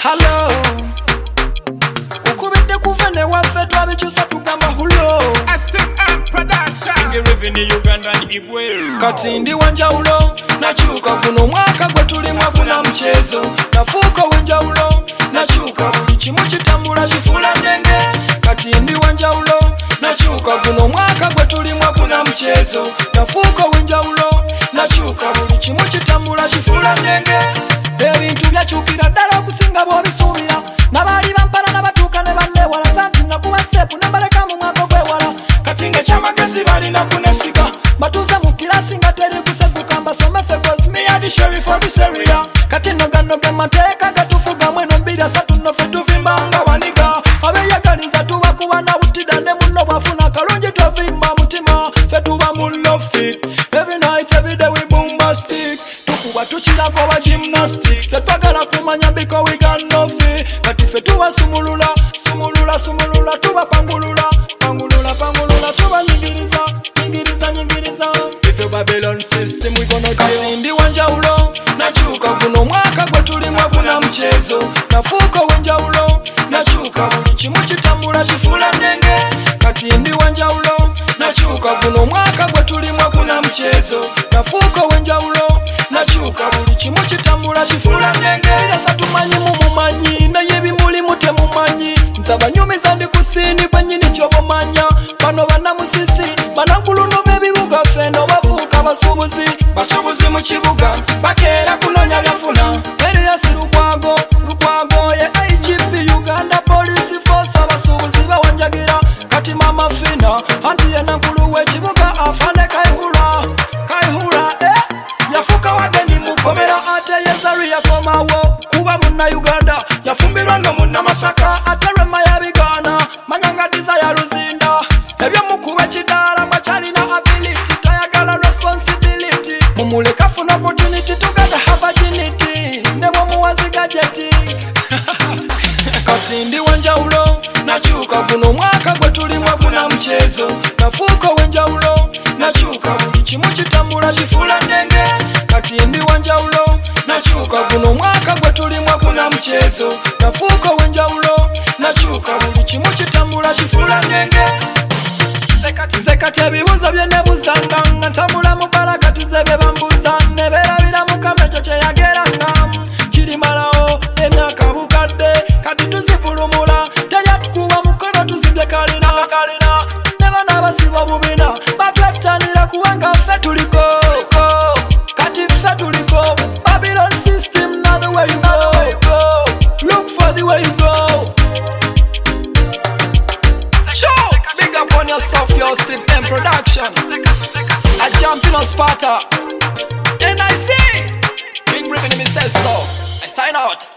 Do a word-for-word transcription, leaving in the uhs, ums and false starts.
Hello ukubidde kuva ne waffe twabikyusa tugamba hulo kati ndi wanjawulo nakyuka guno mwaka gwe tulimu guna mchezo nafuuka wenjawulo nakyuka buli kimu kitambula kifuula ndenge kati ndi wanjawulo nakyuka guno mwaka gwe tulimu guna mchezo nafuuka wenjawulo nakyuka buli kimu kitambula kifuula ndenge ebintu byakyukira ddala okusinga bw'obisuubira nabaali bampala nabatuuka ne banneewala zanti nakuba stepu nembaleka mu mwaka gwewala kati ng'ekyamagezi balina kunesiga batuuze mu kirasi nga teri kuseguka mbasomese cause me are the sheriff of this area kati noganoge mateeka gatufuga mweno mbiri asatu nno ffe tuvimba nga waniga abeeyagaliza tubakuba nawutira ne munno bwafuna kalungi tovimba mutima ffe tuba mu love fit every night every day we bombastic tukuba tukirako ba gymnastics tetwagala kumanya biko we got no fee kati ffe tubasumulula sumulula sumulula tubapangulula pangulula pangulula tubanyigiriza nyigiriza nyigiriza ife Babylon system we gonna go kati ndi wanjawulo nakyuka guno mwaka gwe tulimu guna mchezo nafuuka wenjawulo nakyuka buli kimu kitambula kifuula ndenge kati ndi wanjawulo nakyuka guno mwaka gwe tulimu guna mchezo nafuuka wenjawulo nakyuka buli kimu kitambula kifuula ndenge era tumanyi mumumanyi naye ebimulimu temumanyi nze abanyumiza ndi ku siini kwennyini kyobumanya bano bannamusisi banankuluno b'ebibuga ffeno bafuuka basuubuzi basuubuzi mu kibuga bakeera kunoonya byafuna eriyasi lukwago lukwago ye I G P Uganda Police Force abasuubuzi bawanjagira kati mama fina anti ye nankulu w'ekibuga afane kaihura kaihura eh yafuka wageni mukomera ate yezari yakomawo kuba munna Uganda yafumbirwa no munna Masaka ate rema yabigana manyanga desire luzinda ebyo mukuba kidaala mwakyalina ability tayagala responsibility mumuleka funa opportunity together have agility nebo muwazi gadgeti kati ndi wanjawulo nakyuka guno mwaka gwe tulimu guna mchezo nafuuka wenjawulo nakyuka buli kimu kitambula kifuula ndenge kati ndi wanjawulo nakyuka guno mwaka gwe tulimu guna mchezo nafuuka wenjawulo nakyuka buli kimu kitambula kifuula ndenge zekati ebibuuzo bye nebuzanga nga ntambula mu bbala kati ze be bambuuza ne beerabira mukama ekyo kye yageranga kirimalawo emyaka bukadde kati tuzivulumula teryatukuba mukono tuzimbye kalina kalina ne bano abasiba bubina batwettanira kubanga ffe tuliko kati ffe tuliko Babylon system now the way you go look for the way you go show big up on yourself your Steve M production a champion of Sparta and I say King Ribbon me says so I sign out.